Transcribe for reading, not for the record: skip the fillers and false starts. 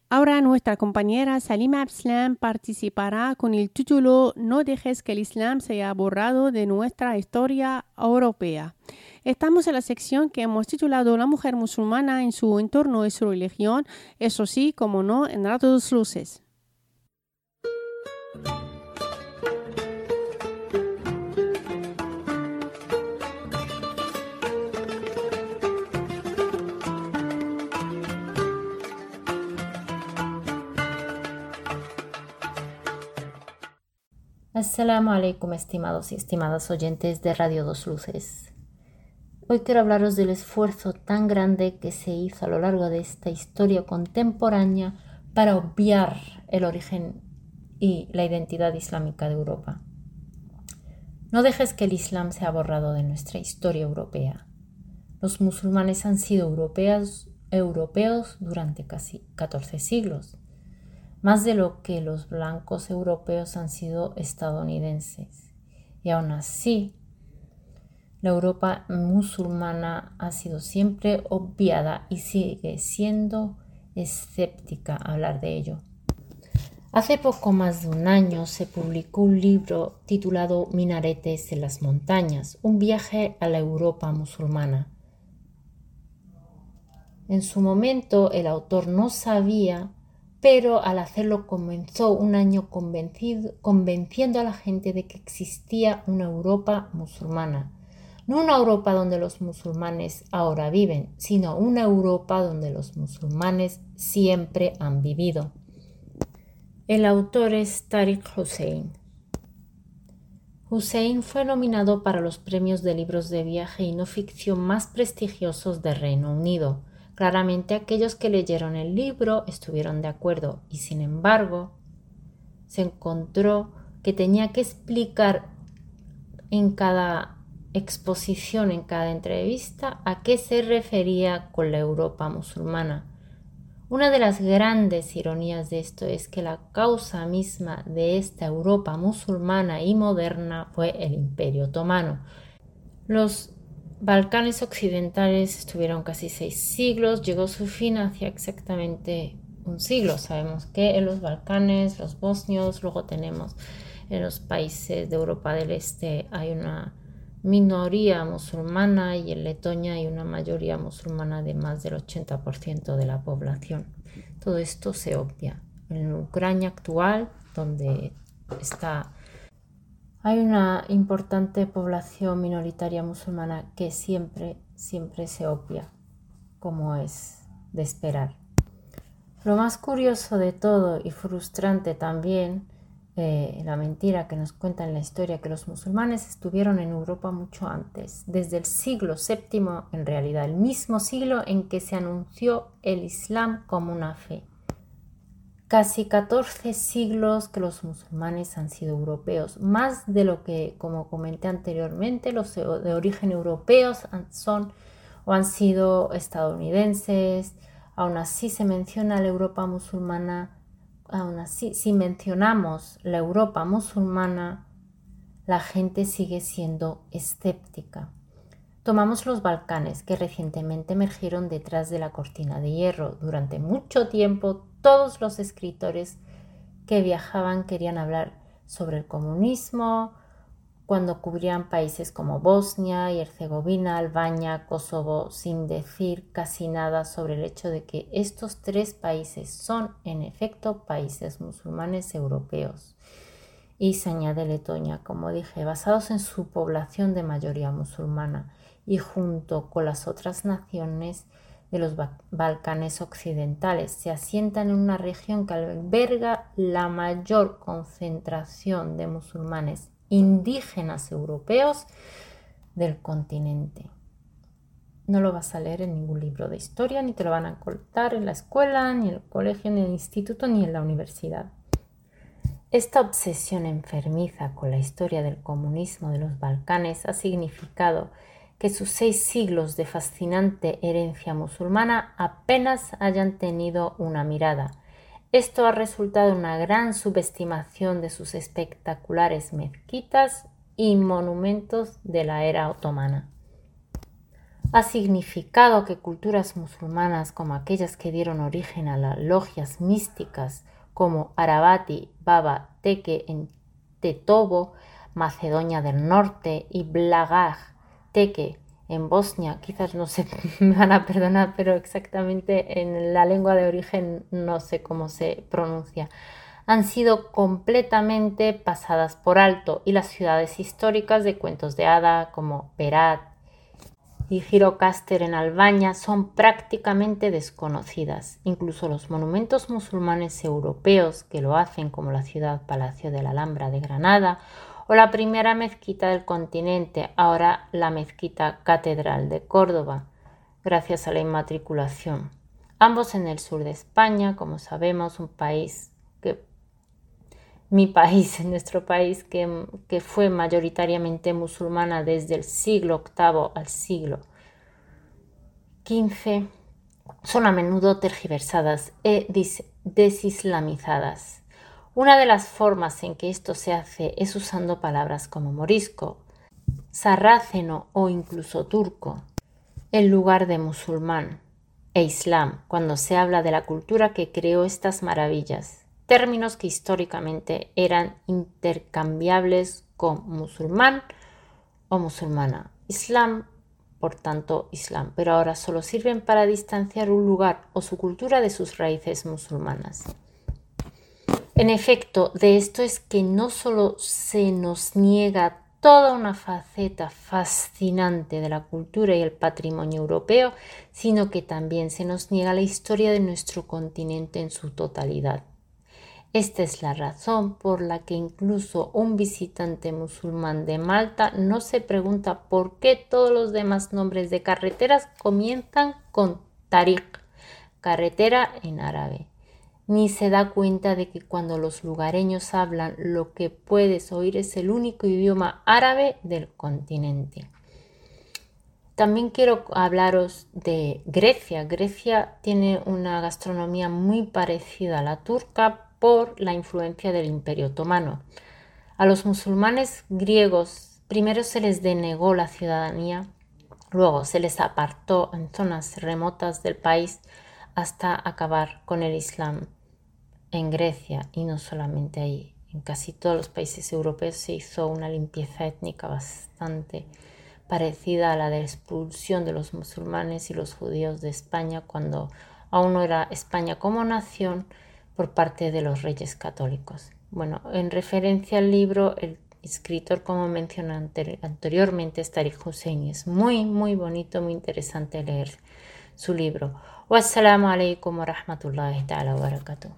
Ahora nuestra compañera Salima Abslam participará con el título No dejes que el Islam sea borrado de nuestra historia europea. Estamos en la sección que hemos titulado La mujer musulmana en su entorno y su religión, eso sí, como no, en A Todas Luces. Assalamu alaikum, estimados y estimadas oyentes de Radio Dos Luces. Hoy quiero hablaros del esfuerzo tan grande que se hizo a lo largo de esta historia contemporánea para obviar el origen y la identidad islámica de Europa. No dejes que el Islam sea borrado de nuestra historia europea. Los musulmanes han sido europeos durante casi 14 siglos. Más de lo que los blancos europeos han sido estadounidenses. Y aún así, la Europa musulmana ha sido siempre obviada y sigue siendo escéptica a hablar de ello. Hace poco más de un año se publicó un libro titulado Minaretes en las montañas, un viaje a la Europa musulmana. En su momento el autor no sabía, pero al hacerlo comenzó un año convenciendo a la gente de que existía una Europa musulmana. No una Europa donde los musulmanes ahora viven, sino una Europa donde los musulmanes siempre han vivido. El autor es Tariq Hussein. Hussein fue nominado para los premios de libros de viaje y no ficción más prestigiosos de Reino Unido. Claramente aquellos que leyeron el libro estuvieron de acuerdo y sin embargo se encontró que tenía que explicar en cada exposición, en cada entrevista, a qué se refería con la Europa musulmana. Una de las grandes ironías de esto es que la causa misma de esta Europa musulmana y moderna fue el Imperio Otomano. Los Balcanes occidentales estuvieron casi 6 siglos, llegó su fin hacia exactamente un siglo. Sabemos que en los Balcanes, los bosnios, luego tenemos en los países de Europa del Este hay una minoría musulmana y en Letonia hay una mayoría musulmana de más del 80% de la población. Todo esto se obvia. En Ucrania actual, donde hay una importante población minoritaria musulmana que siempre se obvia, como es de esperar. Lo más curioso de todo y frustrante también, la mentira que nos cuenta en la historia, que los musulmanes estuvieron en Europa mucho antes, desde el siglo VII en realidad, el mismo siglo en que se anunció el Islam como una fe. Casi 14 siglos que los musulmanes han sido europeos, más de lo que, como comenté anteriormente, los de origen europeos han sido estadounidenses. Aún así se menciona la Europa musulmana, aún así si mencionamos la Europa musulmana, la gente sigue siendo escéptica. Tomamos los Balcanes, que recientemente emergieron detrás de la cortina de hierro. Durante mucho tiempo, todos los escritores que viajaban querían hablar sobre el comunismo, cuando cubrían países como Bosnia y Herzegovina, Albania, Kosovo, sin decir casi nada sobre el hecho de que estos 3 países son, en efecto, países musulmanes europeos. Y se añade Letonia, como dije, basados en su población de mayoría musulmana y junto con las otras naciones de los Balcanes occidentales se asientan en una región que alberga la mayor concentración de musulmanes indígenas europeos del continente. No lo vas a leer en ningún libro de historia, ni te lo van a contar en la escuela, ni en el colegio, ni en el instituto, ni en la universidad. Esta obsesión enfermiza con la historia del comunismo de los Balcanes ha significado que sus 6 siglos de fascinante herencia musulmana apenas hayan tenido una mirada. Esto ha resultado en una gran subestimación de sus espectaculares mezquitas y monumentos de la era otomana. ha significado que culturas musulmanas como aquellas que dieron origen a las logias místicas como Arabati, Baba, Teke en Tetovo, Macedonia del Norte, y Blagaj, Teke en Bosnia, quizás no sé, me van a perdonar, pero exactamente en la lengua de origen no sé cómo se pronuncia, han sido completamente pasadas por alto, y las ciudades históricas de cuentos de hada como Berat y Girocaster en Albania son prácticamente desconocidas. Incluso los monumentos musulmanes europeos que lo hacen, como la ciudad Palacio de la Alhambra de Granada o la primera mezquita del continente, ahora la mezquita Catedral de Córdoba, gracias a la inmatriculación. Ambos en el sur de España, como sabemos, nuestro país, que fue mayoritariamente musulmana desde el siglo VIII al siglo XV, son a menudo tergiversadas e desislamizadas. Una de las formas en que esto se hace es usando palabras como morisco, sarraceno o incluso turco, en lugar de musulmán e islam, cuando se habla de la cultura que creó estas maravillas, términos que históricamente eran intercambiables con musulmán o musulmana, islam, por tanto islam, pero ahora solo sirven para distanciar un lugar o su cultura de sus raíces musulmanas. En efecto, de esto es que no solo se nos niega toda una faceta fascinante de la cultura y el patrimonio europeo, sino que también se nos niega la historia de nuestro continente en su totalidad. Esta es la razón por la que incluso un visitante musulmán de Malta no se pregunta por qué todos los demás nombres de carreteras comienzan con Tariq, carretera en árabe, ni se da cuenta de que cuando los lugareños hablan, lo que puedes oír es el único idioma árabe del continente. También quiero hablaros de Grecia. Grecia tiene una gastronomía muy parecida a la turca por la influencia del Imperio Otomano. A los musulmanes griegos primero se les denegó la ciudadanía, luego se les apartó en zonas remotas del país hasta acabar con el Islam en Grecia, y no solamente ahí. En casi todos los países europeos se hizo una limpieza étnica bastante parecida a la de expulsión de los musulmanes y los judíos de España cuando aún no era España como nación por parte de los reyes católicos. Bueno, en referencia al libro, el escritor, como mencioné anteriormente, es Tariq Husseini. Es muy, muy bonito, muy interesante leer su libro. Wassalamu alaikum wa rahmatullahi ta'ala wa barakatuh.